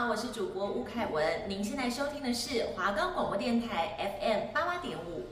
好，我是主播吴凯文，您现在收听的是华冈广播电台 FM88.5。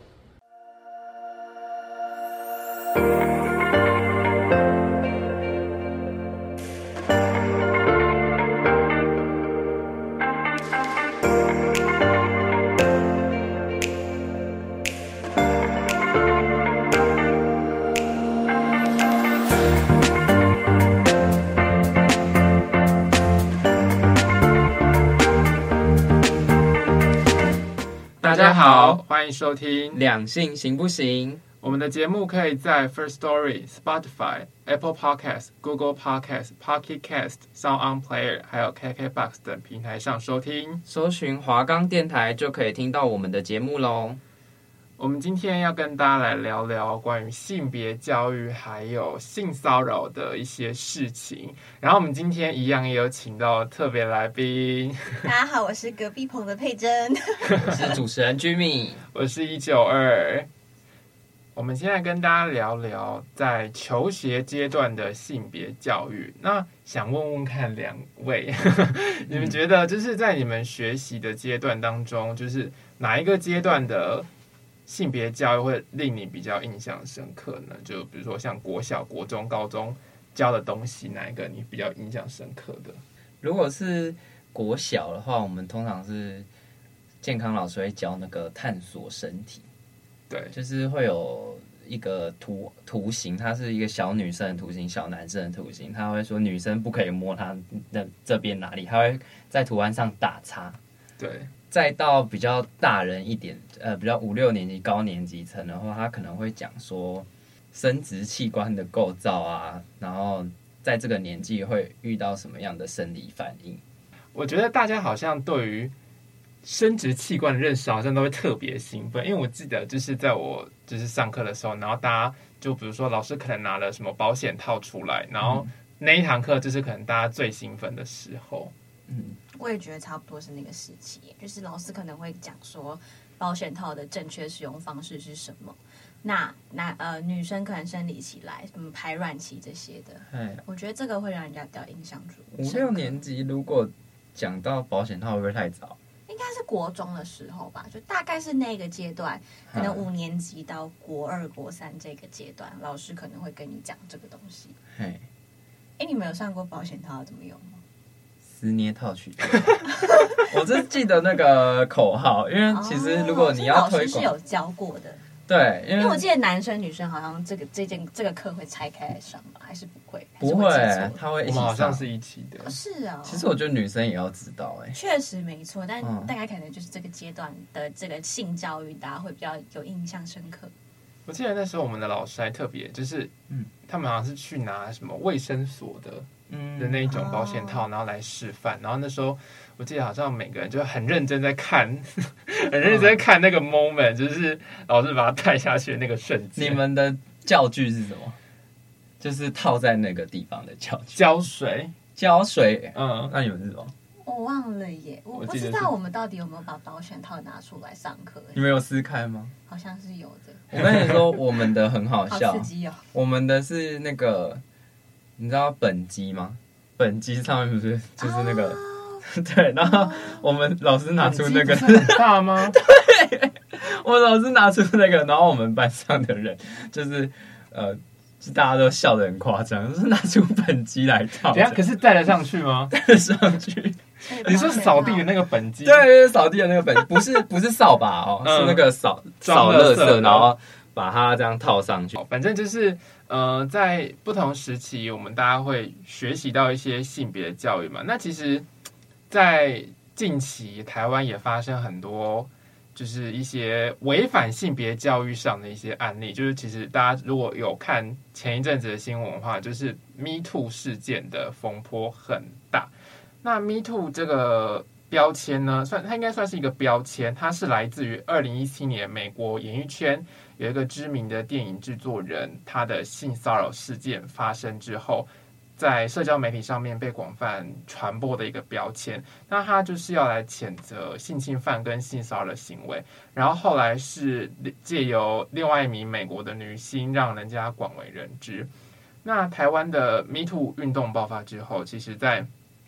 大家好，欢迎收听两性行不行？ 我们的节目可以在 First Story、Spotify、Apple Podcast、Google Podcast、Pocket Cast、Sound On Player 还有 KKBox 等平台上收听。 搜寻华冈电台就可以听到我们的节目咯。 我们今天要跟大家来聊聊关于性别教育还有性骚扰的一些事情。然后我们今天一样也有请到特别来宾。 大家好，我是隔壁棚的佩珍， 我是主持人 Jimmy， 我是192。我们现在跟大家聊聊在求学阶段的性别教育。那想问问看两位，你们觉得就是在你们学习的阶段当中，就是哪一个阶段的性别教育会令你比较印象深刻呢？就比如说像国小、国中、高中教的东西，哪一个你比较印象深刻的？ 如果是国小的话，我们通常是健康老师会教那个探索身体， 对， 就是会有一个图形，它是一个小女生的图形、小男生的图形，他会说女生不可以摸他的这边哪里，他会在图案上打叉。 对。 再到比较大人一点，比较5、6年级高年级层的话，他可能会讲说生殖器官的构造啊，然后在这个年纪会遇到什么样的生理反应。 我觉得大家好像对于生殖器官的认识好像都会特别兴奋，因为我记得就是在我就是上课的时候，然后大家就比如说老师可能拿了什么保险套出来，然后那一堂课就是可能大家最兴奋的时候。 我也觉得差不多是那个时期，就是老师可能会讲说保险套的正确使用方式是什么。女生可能生理期来，排卵期这些的，我觉得这个会让人家比较印象深刻。 5、6年级如果讲到保险套，会不会太早？ 应该是国中的时候吧，就大概是那个阶段，可能5年级到国2、国3这个阶段，老师可能会跟你讲这个东西。你们有上过保险套怎么用吗？ 撕捏套取掉。我只记得那个口号，因为其实如果你要推广， 老师是有教过的。 对，因为我记得男生女生好像这个课会拆开来上吧，还是不会？ 不会，他会一起上。 我们好像是一起的。 是啊。 其实我觉得女生也要知道， 确实没错，但大概可能就是这个阶段的这个性教育，大家会比较有印象深刻。 我记得那时候我们的老师还特别，就是他们好像是去拿什么卫生所的那一种保险套，然后来示范。然后那时候我记得好像每个人就很认真在看，很认真在看那个 moment，就是老师把它带下去的那个瞬间。 你们的教具是什么？就是套在那个地方的教具。 胶水。 那你们是什么？ 我忘了耶，我不知道我们到底有没有把保险套拿出来上课。 你们有撕开吗？ 好像是有的。 我跟你说，我们的很好笑， 好刺激哦。 我们的是那个，你知道本机吗？本机上面不是就是那个，对，然后我们老师拿出那个很大吗？ 对，我们老师拿出那个，然后我们班上的人就是大家都笑得很夸张，就是拿出本机来套。 等一下，可是带得上去吗？ 带得上去。 你说扫地的那个本机？ 对，扫地的那个本机，不是扫把哦，是那个扫垃圾，然后把它这样套上去。 反正就是在不同时期，我们大家会学习到一些性别教育嘛。那其实，在近期台湾也发生很多，就是一些违反性别教育上的一些案例。就是其实大家如果有看前一阵子的新闻的话，就是 Me Too 事件的风波很大。那 Me Too 这个标签呢，它应该算是一个标签，它是来自于2017年美国演艺圈有一个知名的电影制作人，他的性骚扰事件发生之后，在社交媒体上面被广泛传播的一个标签。那他就是要来谴责性侵犯跟性骚扰的行为，然后后来是借由另外一名美国的女星让人家广为人知。那台湾的 Me Too 运动爆发之后，其实在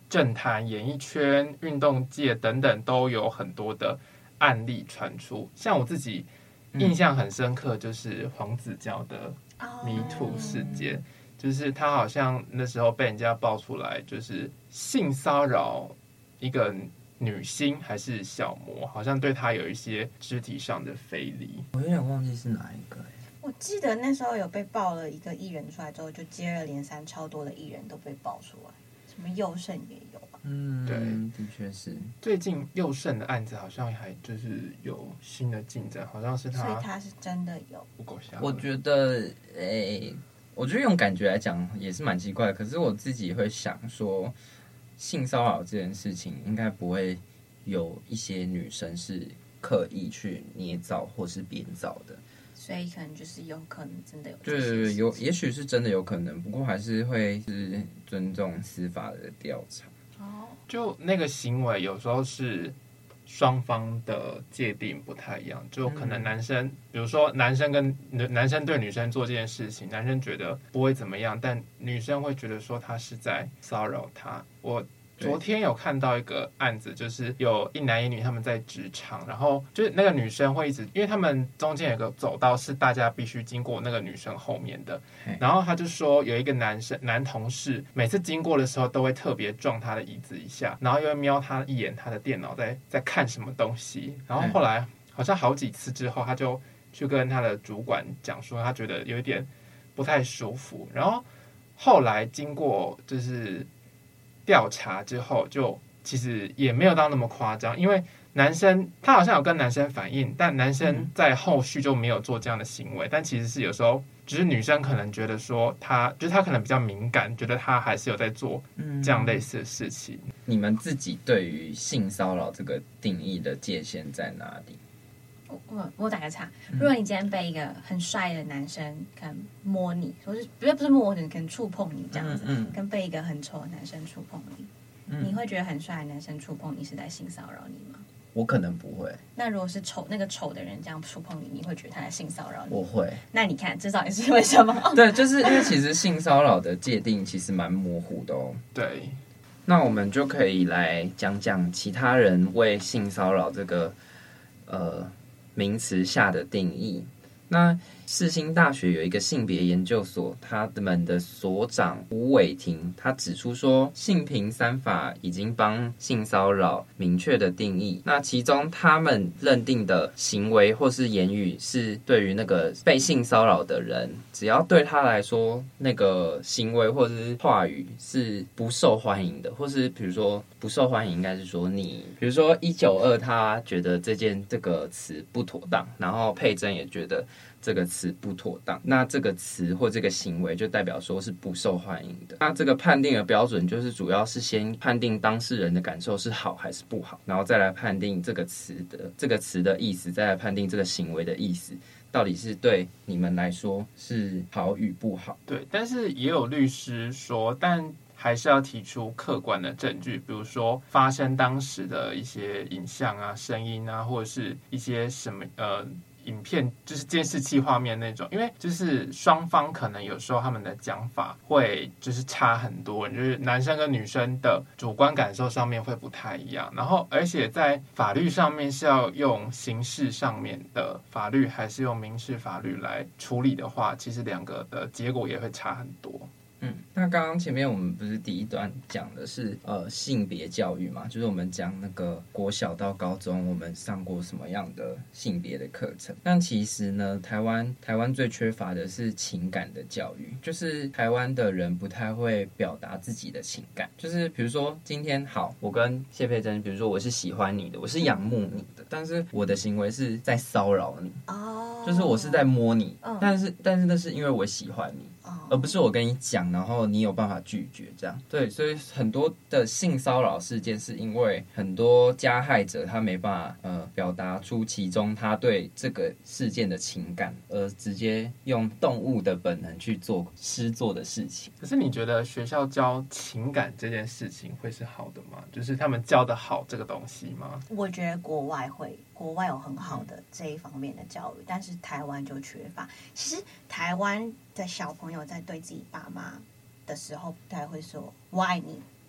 政坛、演艺圈、运动界等等都有很多的案例传出。像我自己印象很深刻，就是黄子佼的 Me Too 事件，就是他好像那时候被人家爆出来，就是性骚扰一个女星还是小模，好像对她有一些肢体上的非礼。 我有点忘记是哪一个。 我记得那时候有被爆了一个艺人出来之后，就接二连三超多的艺人都被爆出来，什么佑胜也有吧？ 对， 的确是。 最近佑胜的案子好像还就是有新的进展，好像是他， 所以他是真的有。 我觉得，我觉得用感觉来讲也是蛮奇怪的。可是我自己会想说，性骚扰这件事情应该不会有一些女生是刻意去捏造或是编造的。 所以可能就是有可能真的有这些事情， 对，有，也许是真的有可能，不过还是会是尊重司法的调查。 就那个行为有时候是双方的界定不太一样，就可能男生，比如说男生对女生做这件事情，男生觉得不会怎么样，但女生会觉得说他是在骚扰他。我昨天有看到一个案子，就是有一男一女他们在职场，然后就是那个女生会一直，因为他们中间有个走道是大家必须经过那个女生后面的，然后他就说有一个男同事每次经过的时候都会特别撞他的椅子一下，然后又会瞄他一眼他的电脑在看什么东西，然后后来好像好几次之后，他就去跟他的主管讲说他觉得有一点不太舒服，然后后来经过就是调查之后，就其实也没有到那么夸张，因为男生他好像有跟男生反映，但男生在后续就没有做这样的行为，但其实是有时候只是女生可能觉得说他可能比较敏感，觉得他还是有在做这样类似的事情。 你们自己对于性骚扰这个定义的界限在哪里？ 我打个岔，如果你今天被一个很帅的男生可能摸你，或是不是摸你，可能触碰你这样子，跟被一个很丑的男生触碰你，你会觉得很帅的男生触碰你是在性骚扰你吗？ 我可能不会。 那如果是那个丑的人这样触碰你，你会觉得他在性骚扰你？ 我会。 那你看，这到底是为什么？ 对，就是因为其实性骚扰的界定其实蛮模糊的哦。 对， 那我们就可以来讲讲其他人为性骚扰这个名词下的定义。那世新大学有一个性别研究所，他们的所长吴伟霆，他指出说，性平三法已经帮性骚扰明确的定义。那其中他们认定的行为或是言语，是对于那个被性骚扰的人，只要对他来说那个行为或是话语是不受欢迎的，或是比如说不受欢迎，应该是说你，比如说192他觉得这个词不妥当，然后佩珍也觉得这个词不妥当，那这个词或这个行为就代表说是不受欢迎的。那这个判定的标准就是主要是先判定当事人的感受是好还是不好，然后再来判定这个词的意思，再来判定这个行为的意思到底是对你们来说是好与不好。 对，但是也有律师说，但还是要提出客观的证据，比如说发生当时的一些影像啊、声音啊，或者是一些什么影片，就是监视器画面那种，因为就是双方可能有时候他们的讲法会就是差很多，就是男生跟女生的主观感受上面会不太一样，然后而且在法律上面是要用刑事上面的法律还是用民事法律来处理的话，其实两个的结果也会差很多。 那刚刚前面我们不是第一段讲的是性别教育嘛，就是我们讲那个国小到高中我们上过什么样的性别的课程。但其实呢，台湾最缺乏的是情感的教育，就是台湾的人不太会表达自己的情感。就是比如说今天好，我跟谢佩珍，比如说我是喜欢你的，我是仰慕你的，但是我的行为是在骚扰你，就是我是在摸你，但是那是因为我喜欢你，而不是我跟你讲，然后你有办法拒绝这样。对，所以很多的性骚扰事件是因为很多加害者他没办法表达出其中他对这个事件的情感，而直接用动物的本能去做施作的事情。 可是你觉得学校教情感这件事情会是好的吗？就是他们教的好这个东西吗？ 我觉得国外有很好的这一方面的教育，但是台湾就缺乏。其实台湾的小朋友在对自己爸妈的时候，不太会说我爱你，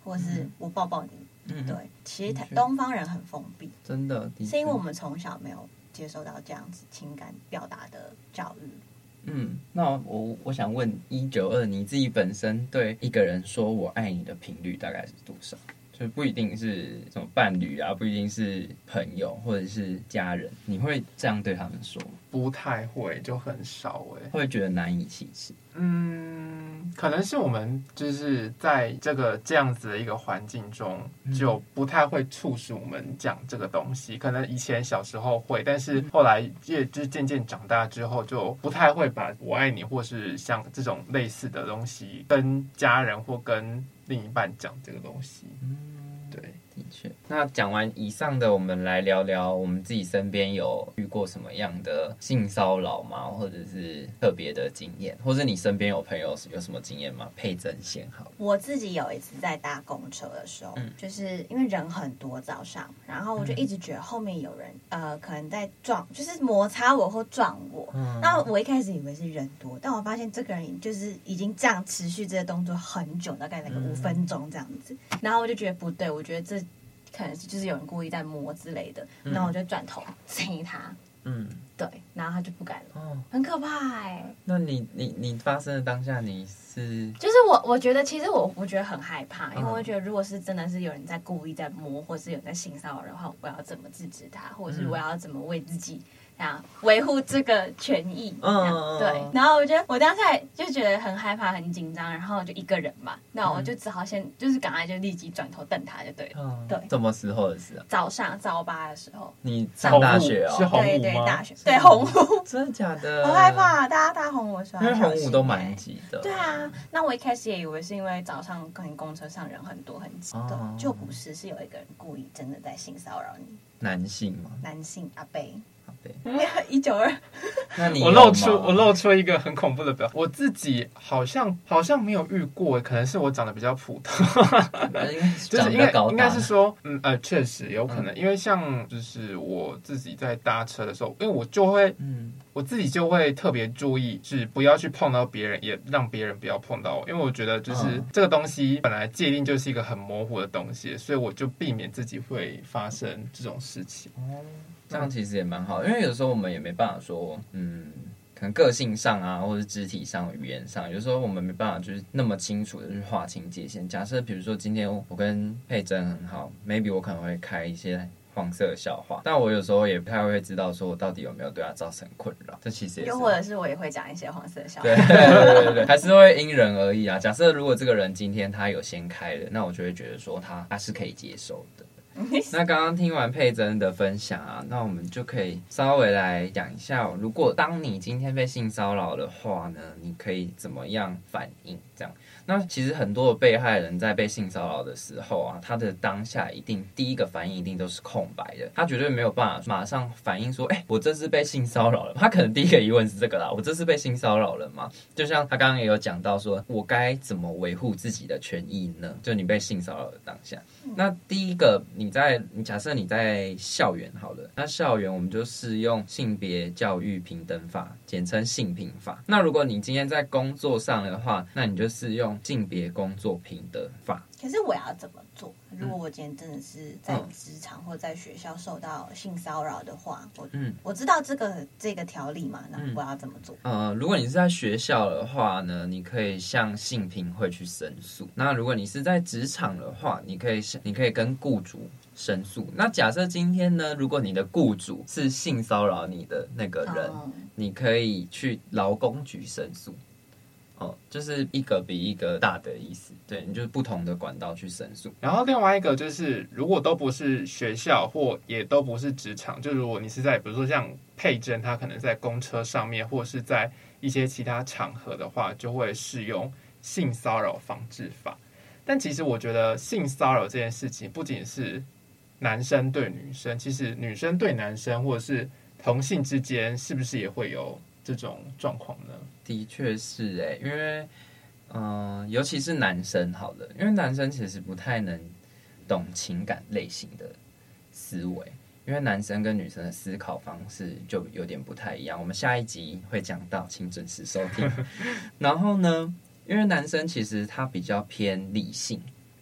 或是我抱抱你。对，其实的确东方人很封闭， 真的，的确是因为我们从小没有接受到这样子情感表达的教育。 那我想问192，你自己本身对一个人说我爱你的频率大概是多少？就不一定是什么伴侣啊，不一定是朋友或者是家人，你会这样对他们说吗？ 不太会，就很少哎。 会觉得难以启齿？ 可能是我们就是在这样子的一个环境中，就不太会促使我们讲这个东西。可能以前小时候会，但是后来就是渐渐长大之后，就不太会把我爱你或是像这种类似的东西跟家人或跟另一半讲这个东西。对， 的确。那讲完以上的，我们来聊聊我们自己身边有遇过什么样的性骚扰吗？或者是特别的经验，或者你身边有朋友有什么经验吗？佩珍先好。 我自己有一次在搭公车的时候，就是因为人很多早上，然后我就一直觉得后面有人可能在撞，就是摩擦我或撞我。那我一开始以为是人多，但我发现这个人就是已经这样持续这个动作很久，大概那个5分钟这样子，然后我就觉得不对，我觉得这可能就是有人故意在摸之类的，然后我就转头亲他。对，然后他就不敢了，很可怕哎。 那你发生的当下，你是就是我觉得其实我觉得很害怕，因为我觉得如果是真的是有人在故意在摸，或是有人在性骚扰的话，我要怎么制止他，或者是我要怎么为自己维护这个权益？对。然后我觉得我当下就觉得很害怕、很紧张，然后就一个人嘛，那我就只好先就是赶快就立即转头瞪他就对了。对。 什么时候的事啊？ 早上早8的时候。 你上大学哦？ 是红对对， 舞吗？ 大学对红舞。 真的假的？ 好害怕，大家搭红舞的时候， 因为红舞都蛮挤的。 对啊，那我一开始也以为是因为早上可能公车上人很多很挤，就不是，是有一个人故意真的在性骚扰你。 男性吗？ 男性阿伯。 对 192。 那你我露出一个很恐怖的表，我自己好像没有遇过，可能是我长得比较普通，就是应该是说，确实有可能，因为像就是我自己在搭车的时候，因为我就会，我自己就会特别注意，是不要去碰到别人，也让别人不要碰到我，因为我觉得就是这个东西本来界定就是一个很模糊的东西，所以我就避免自己会发生这种事情。 这样其实也蛮好，因为有时候我们也没办法说，可能个性上啊，或者肢体上、语言上，有时候我们没办法就是那么清楚的去划清界限。假设比如说今天我跟佩珍很好 ，maybe 我可能会开一些黄色的笑话，但我有时候也不太会知道说我到底有没有对他造成困扰。这其实也是， 又或者是我也会讲一些黄色的笑话。 对，还是会因人而异啊。假设如果这个人今天他有先开了，那我就会觉得说他是可以接受的。那刚刚听完佩珍的分享啊，那我们就可以稍微来讲一下，如果当你今天被性骚扰的话呢，你可以怎么样反应？这样，那其实很多的被害人在被性骚扰的时候啊，他的当下第一个反应一定都是空白的，他绝对没有办法马上反应说，我这是被性骚扰了。他可能第一个疑问是这个啦，我这是被性骚扰了吗？就像他刚刚也有讲到说，我该怎么维护自己的权益呢？就你被性骚扰的当下，那第一个你假设你在校园好了，那校园我们就适用性别教育平等法，简称性平法。那如果你今天在工作上的话，那你就适用性别工作平等法。 可是我要怎么做？如果我今天真的是在职场或在学校受到性骚扰的话，我知道这个条例嘛，那我要怎么做？ 如果你是在学校的话呢，你可以向性平会去申诉。那如果你是在职场的话，你可以跟雇主申诉。那假设今天呢，如果你的雇主是性骚扰你的那个人，你可以去劳工局申诉。就是一个比一个大的意思，对，你就是不同的管道去申诉。 然后另外一个就是，如果都不是学校或也都不是职场，就如果你是在比如说像佩珍，他可能在公车上面，或是在一些其他场合的话，就会适用性骚扰防治法。但其实我觉得性骚扰这件事情不仅是男生对女生，其实女生对男生或者是同性之间，是不是也会有这种状况呢？ 的确是因为尤其是男生好了，因为男生其实不太能懂情感类型的思维，因为男生跟女生的思考方式就有点不太一样。我们下一集会讲到，请准时收听。然后呢，因为男生其实他比较偏理性，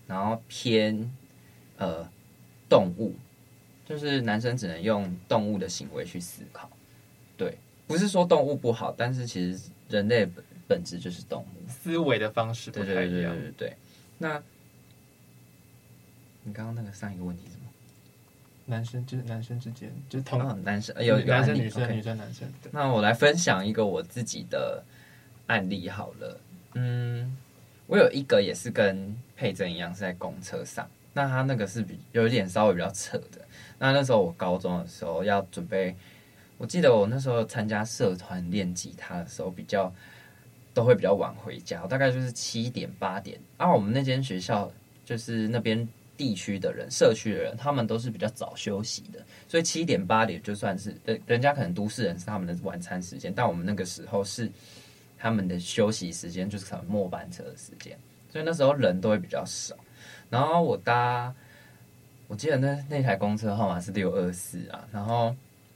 然后偏动物，就是男生只能用动物的行为去思考。对，不是说动物不好，但是其实人类本质就是动物， 思维的方式不太一样。 对。那你刚刚那个上一个问题是什么？ 男生之间，就是男生有男生案例女生 OK 女生男生。对， 那我来分享一个我自己的案例好了。我有一个也是跟佩珍一样是在公车上，那他那个是有一点稍微比较扯的。那时候我高中的时候要准备，我记得我那时候参加社团练吉他的时候都会比较晚回家，我大概就是7点8点。我们那间学校就是那边地区的人、社区的人，他们都是比较早休息的，所以7点8点就算是人家可能都市人是他们的晚餐时间，但我们那个时候是他们的休息时间，就是可能末班车的时间，所以那时候人都会比较少。然后我记得那台公车号码是624啊，然后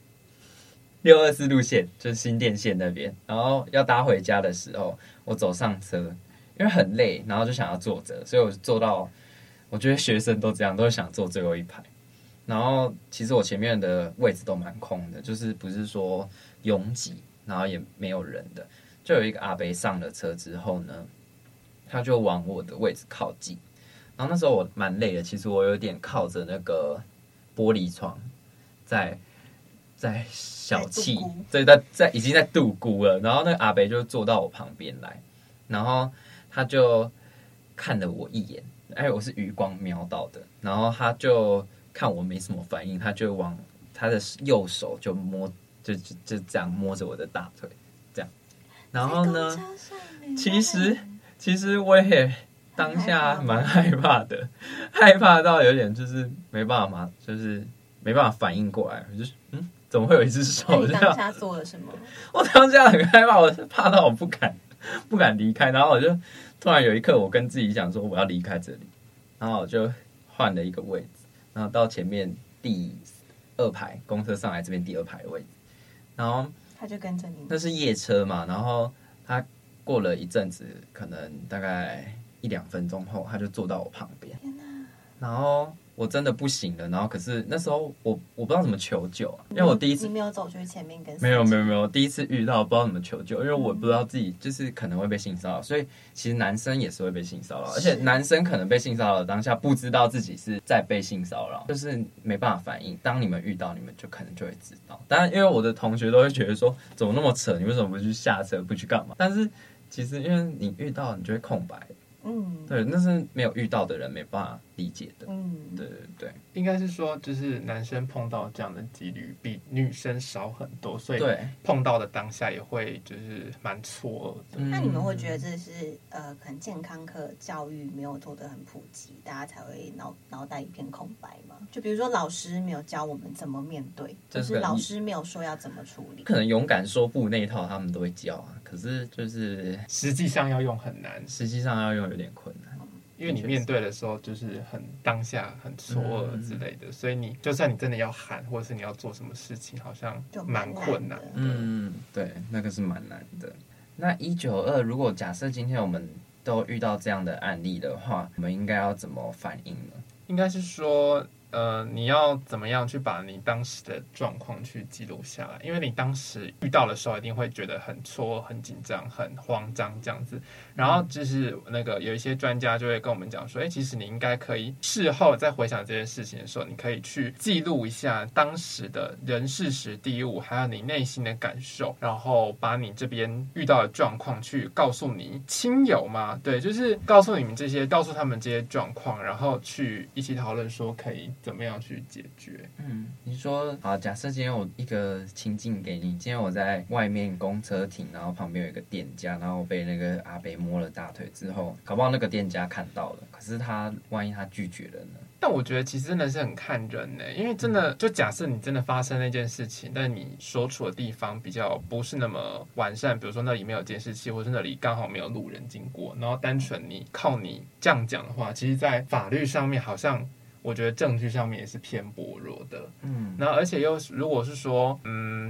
624路线就是新店线那边，然后要搭回家的时候，我走上车，因为很累，然后就想要坐着，所以我坐到，我觉得学生都这样，都想坐最后一排。然后其实我前面的位置都蛮空的，就是不是说拥挤，然后也没有人的。就有一个阿伯上了车之后呢，他就往我的位置靠近。然后那时候我蛮累的，其实我有点靠着那个玻璃窗在小憩，对，已经在度孤了。然后那个阿伯就坐到我旁边来，然后他就看了我一眼，我是余光瞄到的，然后他就看我没什么反应，他就往他的右手就就这样摸着我的大腿，这样。然后呢，其实我也当下蛮害怕的，害怕到有点就是没办法嘛，就是没办法反应过来，我就怎么会有一只手这样？ 你当下做了什么？ 我当下很害怕，我怕到我不敢离开，然后我就突然有一刻，我跟自己讲说我要离开这里，然后我就换了一个位置，然后到前面第2排公车上来这边第2排的位置，然后他就跟着你。 那是夜车嘛，然后他过了一阵子，可能大概1-2分钟后，他就坐到我旁边，然后我真的不行了，然后可是那时候我不知道怎么求救啊，因为我第一次你没有走去前面跟没有第一次遇到不知道怎么求救，因为我不知道自己就是可能会被性骚扰，所以其实男生也是会被性骚扰，而且男生可能被性骚扰的当下不知道自己是在被性骚扰，就是没办法反应。当你们遇到，你们就可能就会知道。当然，因为我的同学都会觉得说怎么那么扯，你为什么不去下车，不去干嘛？但是其实因为你遇到，你就会空白。对，那是没有遇到的人没办法理解的。对， 应该是说，就是男生碰到这样的几率比女生少很多，所以碰到的当下也会就是蛮错愕的。 那你们会觉得这是可能健康课教育没有做得很普及，大家才会脑袋一片空白吗？就比如说老师没有教我们怎么面对，就是老师没有说要怎么处理。 可能勇敢说不那一套他们都会教啊，可是就是实际上要用很难， 实际上要用有点困难。 因为你面对的时候就是很当下很错愕之类的，所以你就算你真的要喊或者是你要做什么事情，好像蛮困难的。 对，那个是蛮难的。那192，如果假设今天我们都遇到这样的案例的话，我们应该要怎么反应呢？ 应该是说你要怎么样去把你当时的状况去记录下来？因为你当时遇到的时候，一定会觉得很错愕、很紧张、很慌张这样子。然后就是那个有一些专家就会跟我们讲说，其实你应该可以事后再回想这件事情的时候，你可以去记录一下当时的人事时地物，还有你内心的感受，然后把你这边遇到的状况去告诉你亲友嘛，对，就是告诉他们这些状况，然后去一起讨论说可以怎么样去解决。 你说好，假设今天我一个情境给你，今天我在外面公车亭，然后旁边有一个店家，然后被那个阿伯摸了大腿之后，搞不好那个店家看到了，可是万一他拒绝了呢？ 但我觉得其实真的是很看人呢，因为真的就假设你真的发生那件事情，但你所处的地方比较不是那么完善，比如说那里没有监视器，或是那里刚好没有路人经过，然后单纯你靠你这样讲的话，其实在法律上面好像我觉得证据上面也是偏薄弱的。然后而且又如果是说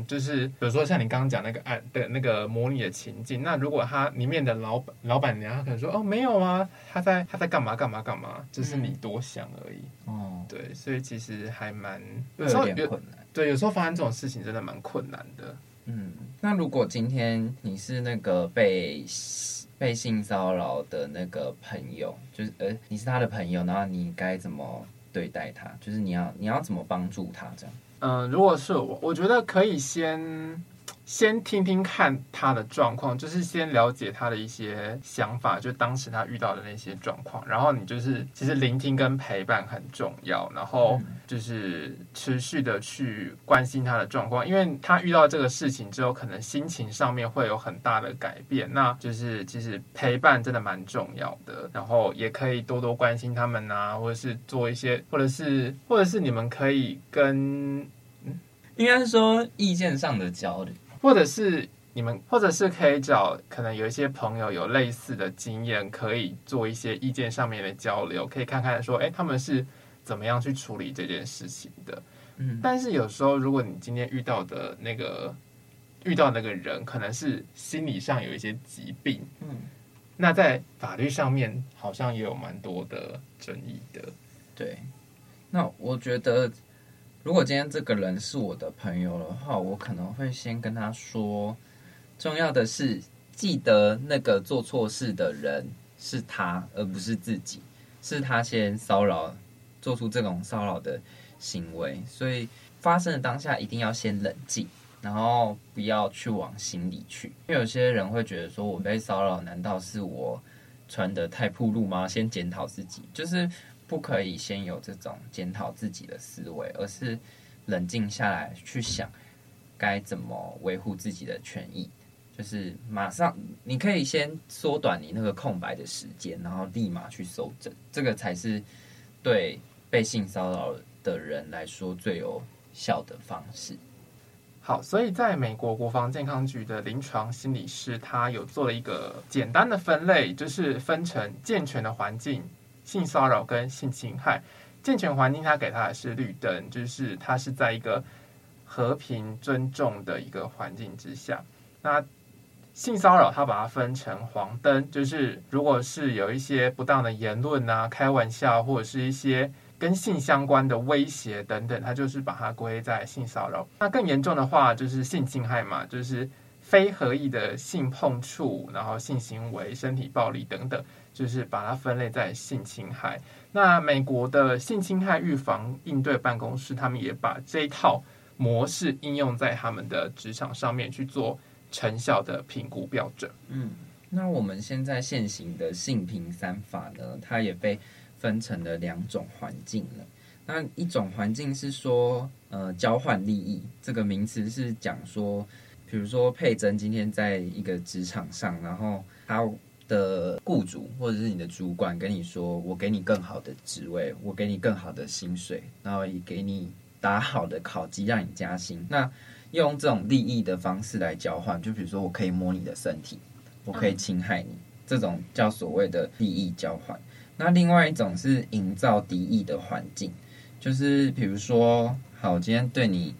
就是比如说像你刚刚讲那个案的那个模拟的情境，那如果他里面的老板娘，他可能说哦没有啊，他在干嘛干嘛干嘛，就是你多想而已。 哦， 对，所以其实还蛮有点困难。 对，有时候发生这种事情真的蛮困难的。 那如果今天你是那个被性骚扰的那个朋友，就是你是他的朋友，然后你该怎么对待他？就是你要怎么帮助他这样？ 如果是我觉得可以先听听看他的状况，就是先了解他的一些想法，就当时他遇到的那些状况，然后你就是其实聆听跟陪伴很重要，然后就是持续的去关心他的状况，因为他遇到这个事情之后，可能心情上面会有很大的改变，那就是其实陪伴真的蛮重要的，然后也可以多多关心他们啊，或者是做一些，或者是你们可以跟应该是说意见上的交流。 或者是可以找可能有一些朋友有类似的经验，可以做一些意见上面的交流，可以看看说，他们是怎么样去处理这件事情的。但是有时候如果你今天遇到那个人，可能是心理上有一些疾病，那在法律上面好像也有蛮多的争议的。 对，那我觉得。如果今天这个人是我的朋友的话，我可能会先跟他说，重要的是记得那个做错事的人是他，而不是自己，是他先做出这种骚扰的行为，所以发生的当下一定要先冷静，然后不要去往心里去，因为有些人会觉得说我被骚扰，难道是我穿得太暴露吗？先检讨自己，就是不可以先有这种检讨自己的思维，而是冷静下来去想该怎么维护自己的权益。就是马上，你可以先缩短你那个空白的时间，然后立马去搜证，这个才是对被性骚扰的人来说最有效的方式。 好，所以在美国国防健康局的临床心理师，他有做了一个简单的分类，就是分成健全的环境、性骚扰跟性侵害。健全环境他给他的是绿灯，就是他是在一个和平尊重的一个环境之下。那性骚扰他把它分成黄灯，就是如果是有一些不当的言论啊、开玩笑或者是一些跟性相关的威胁等等，他就是把它归在性骚扰。那更严重的话就是性侵害嘛，就是非合意的性碰触，然后性行为、身体暴力等等，就是把它分类在性侵害。那美国的性侵害预防应对办公室，他们也把这一套模式应用在他们的职场上面去做成效的评估标准。 那我们现在现行的性平3法呢，它也被分成了2种环境了。那一种环境是说，交换利益，这个名词是讲说，比如说佩珍今天在一个职场上，然后他的雇主或者是你的主管跟你说，我给你更好的职位，我给你更好的薪水，然后也给你打好的考绩让你加薪。那用这种利益的方式来交换，就比如说我可以摸你的身体，我可以侵害你，这种叫所谓的利益交换。那另外一种是营造敌意的环境，就是比如说，好，我今天对你，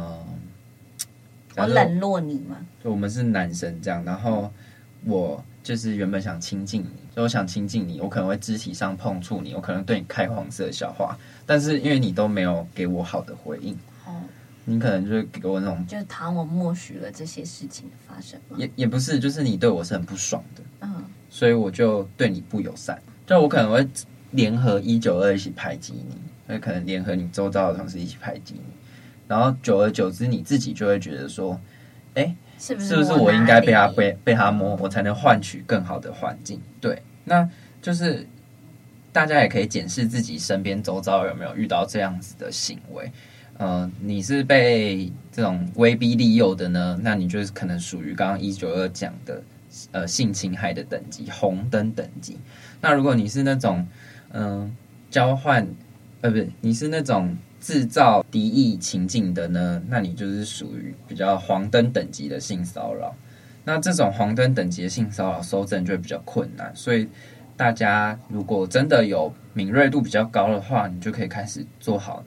我冷落你嘛， 就我们是男生这样，然后我就是原本想亲近你，所以我想亲近你，我可能会肢体上碰触你，我可能对你开黄色笑话，但是因为你都没有给我好的回应，你可能就给我那种， 就是当我默许了这些事情的发生吗？ 也不是，就是你对我是很不爽的，所以我就对你不友善，就我可能会联合192一起排挤你，会可能联合你周遭的同事一起排挤你，然后久而久之，你自己就会觉得说，是不是我应该被他摸，我才能换取更好的环境？对，那就是大家也可以检视自己身边周遭有没有遇到这样子的行为。你是被这种威逼利诱的呢？那你就是可能属于刚刚192讲的性侵害的等级，红灯等级。那如果你是那种交换不是，你是那种制造敌意情境的呢，那你就是属于比较黄灯等级的性骚扰。那这种黄灯等级的性骚扰搜证就会比较困难，所以大家如果真的有敏锐度比较高的话，你就可以开始做好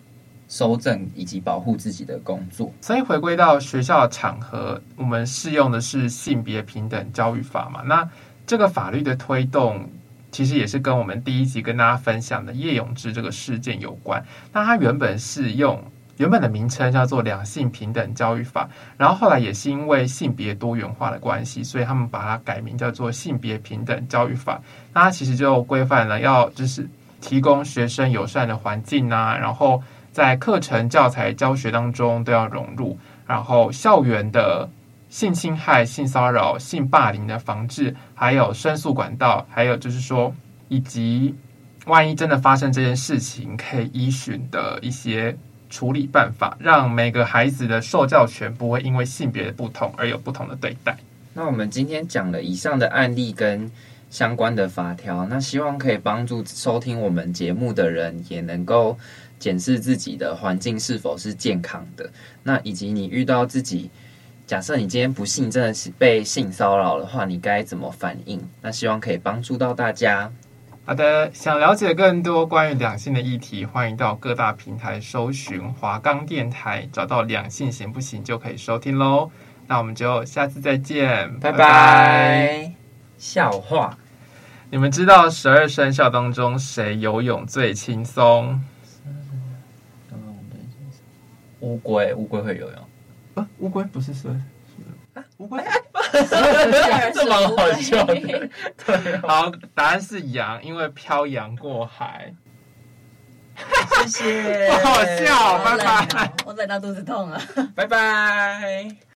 搜证以及保护自己的工作。 所以回归到学校的场合，我们适用的是性别平等教育法嘛？那这个法律的推动，其实也是跟我们第一集跟大家分享的叶永志这个事件有关。那它原本的名称叫做两性平等教育法，然后后来也是因为性别多元化的关系，所以他们把它改名叫做性别平等教育法。那它其实就规范了要就是提供学生友善的环境啊，然后在课程教材教学当中都要融入，然后校园的性侵害、性骚扰、性霸凌的防治，还有申诉管道，还有就是说，以及万一真的发生这件事情，可以依循的一些处理办法，让每个孩子的受教权不会因为性别的不同而有不同的对待。 那我们今天讲了以上的案例跟相关的法条，那希望可以帮助收听我们节目的人也能够检视自己的环境是否是健康的，那以及你遇到自己，假设你今天不幸真的是被性骚扰的话，你该怎么反应？那希望可以帮助到大家。 好的，想了解更多关于两性的议题，欢迎到各大平台搜寻华冈电台，找到两性行不行就可以收听咯。那我们就下次再见， 拜拜。笑话， 你们知道12生肖当中谁游泳最轻松？ 乌龟会游泳。 乌龟不是蛇啊？乌龟这蛮好笑的。对， 好，答案是羊，因为漂洋过海。 谢谢， 好好笑，拜拜。 我冷到肚子痛了。 拜拜。